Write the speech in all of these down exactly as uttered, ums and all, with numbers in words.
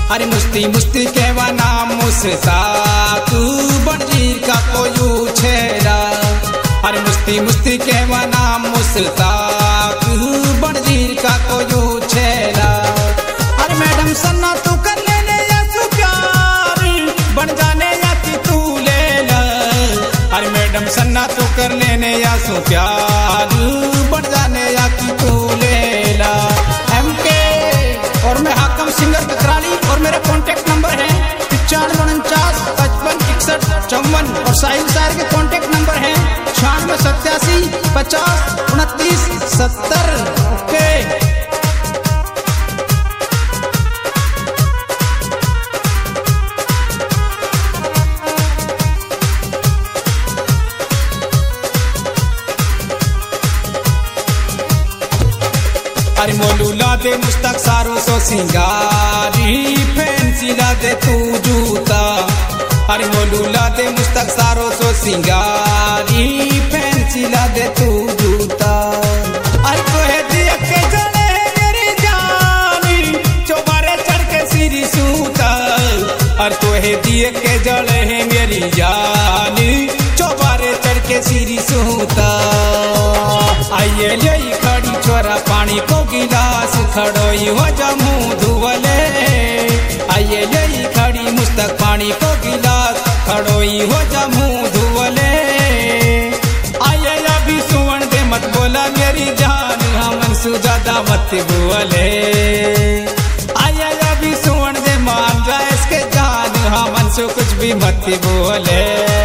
अरे मुस्ती मुस्ती कहवा नाम मुस्ताक बनजीर का कोयू छेड़ा। अरे मुस्ती मुस्ती कहवा नाम मुस्ताक बनजीर का कोयू छेड़ा। अरे मैडम सन्ना तू कर लेने या तू प्यार बन जाने या कि तू ले ला। अरे मैडम सन्ना तू कर लेने या तू प्यार बन जाने या कि तू ले ला। एम के और मैं हाकम सिंगर ककराली और मेरे कॉन्टेक्ट नंबर है पचानवे उनचास पचपन इकसठ चौवन और साहिल साहर के कॉन्टेक्ट नंबर है छियानवे सत्तासी पचास उनतीस सत्तर। ओके अरे मोलू ला दे मुस्ताक सारो सो सिंगारी फैंसी ला दे तू जूता। अरे मोलू ला दे मुस्ताक सारो सो सिंगारी फैंसी ला दे तू जूता। अरे तोहे दिया के जले मेरी जानी चौबारे चढ़ के सीरी सूता। अरे तोहे दिए के जले है मेरी जानी चौबारे चढ़ के सीरी सूता। आइए ले खड़ी छोरा पानी को गिलास खड़ोई हो जमू धुवले। आइए ले खड़ी मुस्तक पानी को गिलास खड़ोई हो जमू धुवले। आइए अभी सुवन दे मत बोला मेरी जान हमन सुजादा मत बोले। आइए अभी सुवन दे मान जाए इसके जान हमन से कुछ भी मत बोले।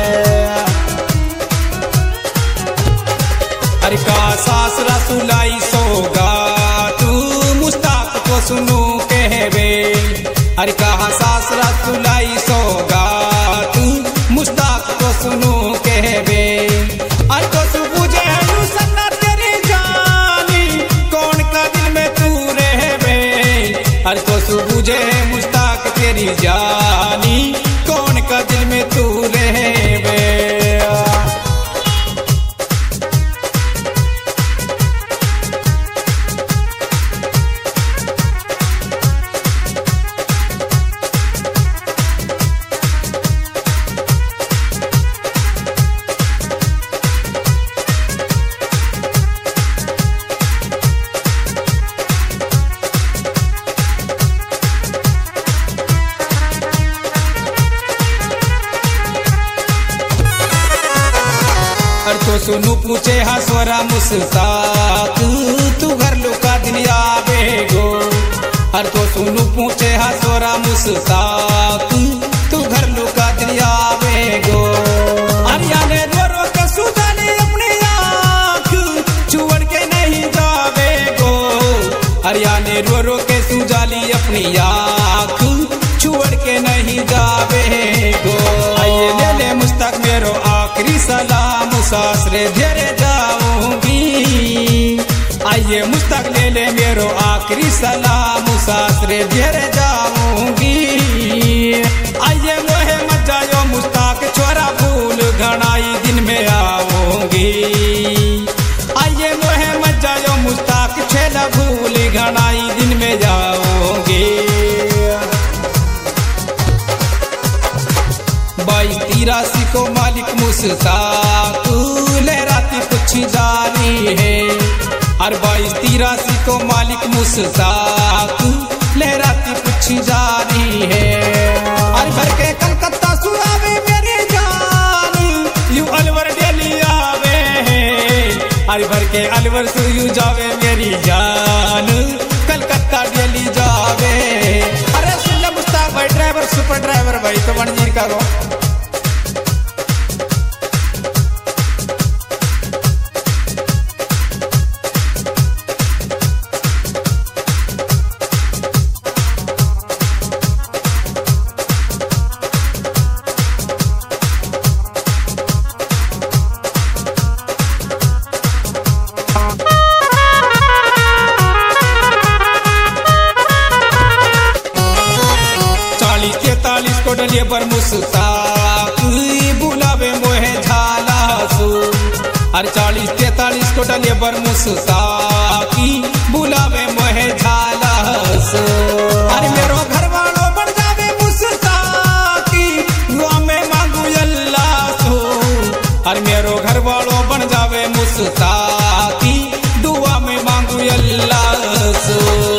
अरे का सासरा सुलाई सोगा तू मुस्ताक को सुनू कहवे। अरे कहा सासरा सुलाई सोगा तू मुस्ताक को सुनू कहवे। अरे तो सुबुझे है सन्ना तेरी जानी कौन का दिल में तू रहवे। अरे तो सुबुझे है मुस्ताक तेरी जानी कौन का दिल में तू रहवे। तो सुनू पूछे हा स्वरा मुस्ताक तू घर लुका दिन आवे गो। हर तो सुनू पूछे हा स्वरा मुस्ताक तू घर लुका दिन आवे गो। हरियाणे द्वारों के सुधाने अपनी आँख छुड़ के नहीं जावे गो। हरियाणे द्वारों के सुजाली अपनी आँख छुड़ के नहीं जावे गो। आइए ले ले मुस्ताक मेरो आखिरी सलाम सासरे धेरे जाऊंगी। आइए मुस्ताक ले ले मेरो आखिरी सलाम सासरे धेरे जाऊंगी। आइए मोहे मत जायो मुस्ताक छोरा भूल घनाई दिन में आऊंगी। आइए मोहे मत जायो मुस्ताक छेला भूल घनाई दिन में जाऊंगी। बाईस तिरासी को मालिक मुस्ताक लहराती कुछ जारी है। हर बाईस तिरासी को मालिक मुस्ताक लहराती कुछ जारी है। हर भर के कलकत्ता सुनावे मेरी जान यू अलवर डेली आवे है। हर भर के अलवर से यू जावे मेरी जान कलकत्ता डेली जावे। अरे सुन ले मुस्ताक भाई ड्राइवर सुपर ड्राइवर भाई तो बनजीर का गो। डलिए पर मुस्ताक बुलावे मोहे झाला सो। हर चालीस तैतालीस को डलिए पर मुस्ताक बुलावे मोहे झाला सो। अरे मेरो घर वालों बन मुस्ताकी दुआ में मांगू अल्लाह सो।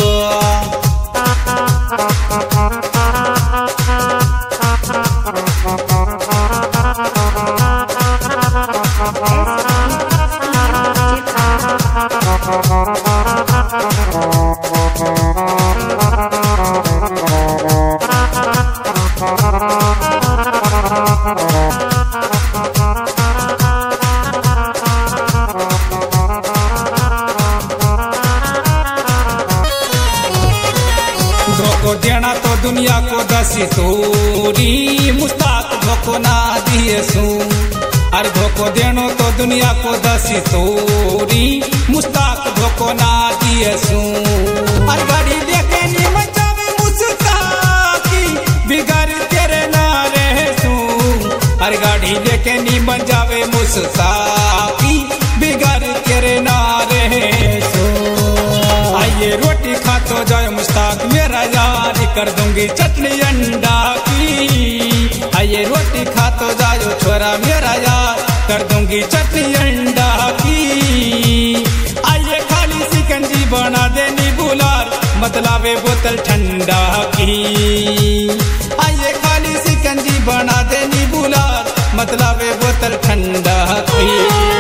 धोखो देना तो दुनिया को दसी तोरी मुस्ताक धोखो ना दिए सू। अरे धोखो देनो तो दुनिया को दसी तोरी मुस्ताक धोखो ना दिए सू। अरे गाड़ी लेके नी मचावे मुस्ताकी बिगाड़ तेरे ना रहे सू। अरे गाड़ी लेके नी मचावे मुस्ताकी बिगाड़ तेरे ना रहे सू। आइए रोटी खा तो जाए मुस्ताक मेरा यार कर दूंगी चटनी अंडा की। आइए रोटी खा तो जाओ छोरा मेरा यार कर दूंगी चटनी अंडा की। आइए खाली सिकंजी बना देनी बुलार मतलावे बोतल ठंडा की। आइए खाली सिकंजी बना देनी बुलार मतलावे बोतल ठंडा की।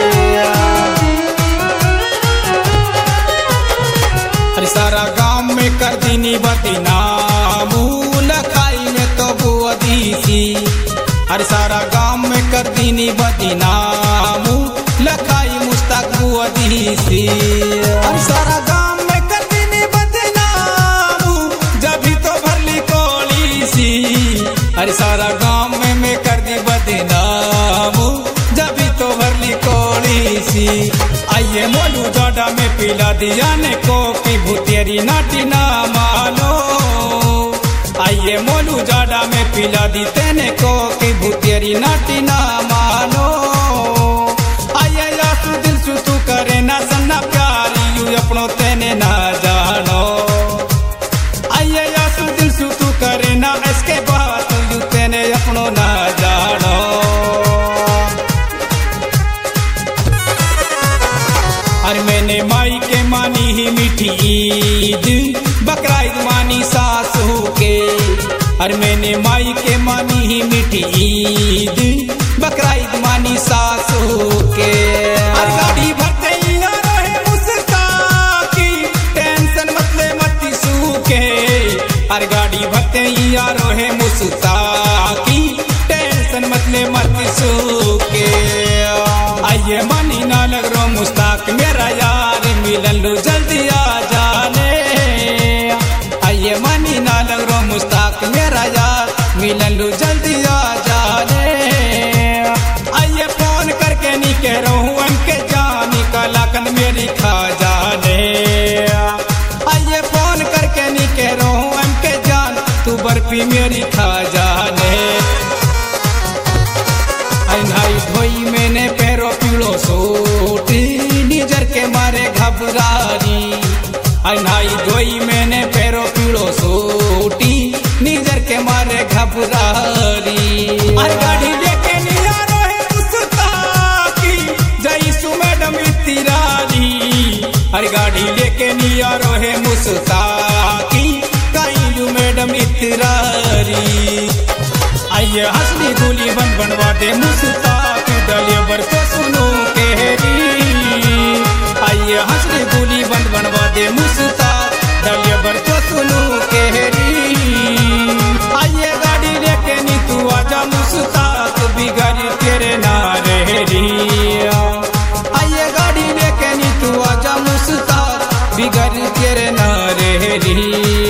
अरे सारा गांव में कर दीनी बदनामू लखाई में तो बुआ दी। अरे सारा गांव में कर दीनी बदनामू लखाई मुस्ताक बुआ दी। अरे सारा गांव में कर दीनी बदनामू जभी तो भरली कोली सी। अरे सारा गांव में मैं कर दी बदनामू जभी तो भरली कोली सी। आइए मोलू जाडा में पिला दिया ने को की भूतेरी नाटी ना मानो। आइए मोलू जाडा में पिला दी तेने को की भूतेरी नाटी ना मानो। आइए यासु दिल सु तू करे ना सन्ना प्यारी यू अपनो तेने ना जानो। आइए यासु दिल सु तू करे ना इसके बात यू तेने अपनो ना जानो। अरे मैंने माई के मानी ही मीठी ईद बकरा ईद मानी सासू के। अरे मैंने माई के मानी ही मीठी ईद बकरा ईद मानी सासू के। अरे गाड़ी भरते ही आ रहे मुस्ताकी टेंशन मत ले मत सूखे। अरे गाड़ी भरते ही आ रहे मुस्ताकी टेंशन मत ले मत सूखे। आइए मानी ना लग रो मुस्ताक मेरा यार मिलन लो जल्दी आ जाने। आइए मानी ना लग रो मुस्ताक मेरा यार मिलन लो जल्दी आ जाने। आइए फोन करके नी कह रहा हूँ उनके जानी का लाकन मेरी खा जाने। आइए फोन करके नी कह रहा हूँ उनके जान तू बर्फी मेरी खा जाने। नाई धोई मैंने पैरों पीड़ो सोटी निजर के मारे घबरारी। नाई धोई मैंने पैरों पीड़ो सोटी निजर के मारे घबरारी। अरे गाड़ी लेके नहीं आ रहे मुस्ताकी जईसु मैडम इतिरारी। अरे गाड़ी लेके नहीं आ रहे मुस्ताकी काइलू मैडम इतिरारी। आइए हंसनी गोली बन बनवा दे मुस्ताक डलिए बर तो सुनो केरी। आइए हंसनी गोली बन बनवा दे मुस्ताक डलिए बर तो सुनो केरी। आइए गाड़ी लेके नी तू आजा मुस्ताक बिगाड़ी तेरे ना रेहरी। आइए गाड़ी लेके नी तू आजा मुस्ताक बिगाड़ी तेरे ना रेहरी।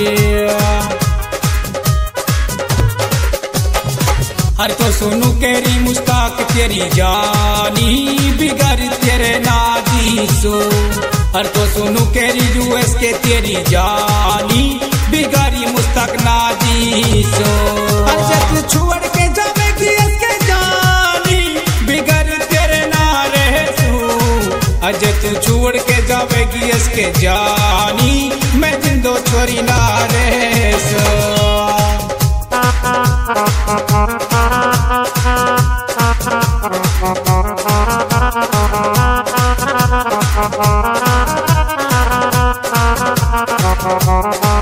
अरे तो सुनू केरी मुस्ताक तेरी जानी बिगड़ तेरे नादी सो। अरे तो सुनू केरी यूएस के तेरी जानी बिगाड़ी मुस्ताक नादी सो। अरे जब छोड़ के जावेगी इसके जानी बिगड़ तेरे ना रहे सो। अरे तू छोड़ के जावेगी इसके जानी मैं जिंदो छोरी ना रहे सो। Thank you. Thank you.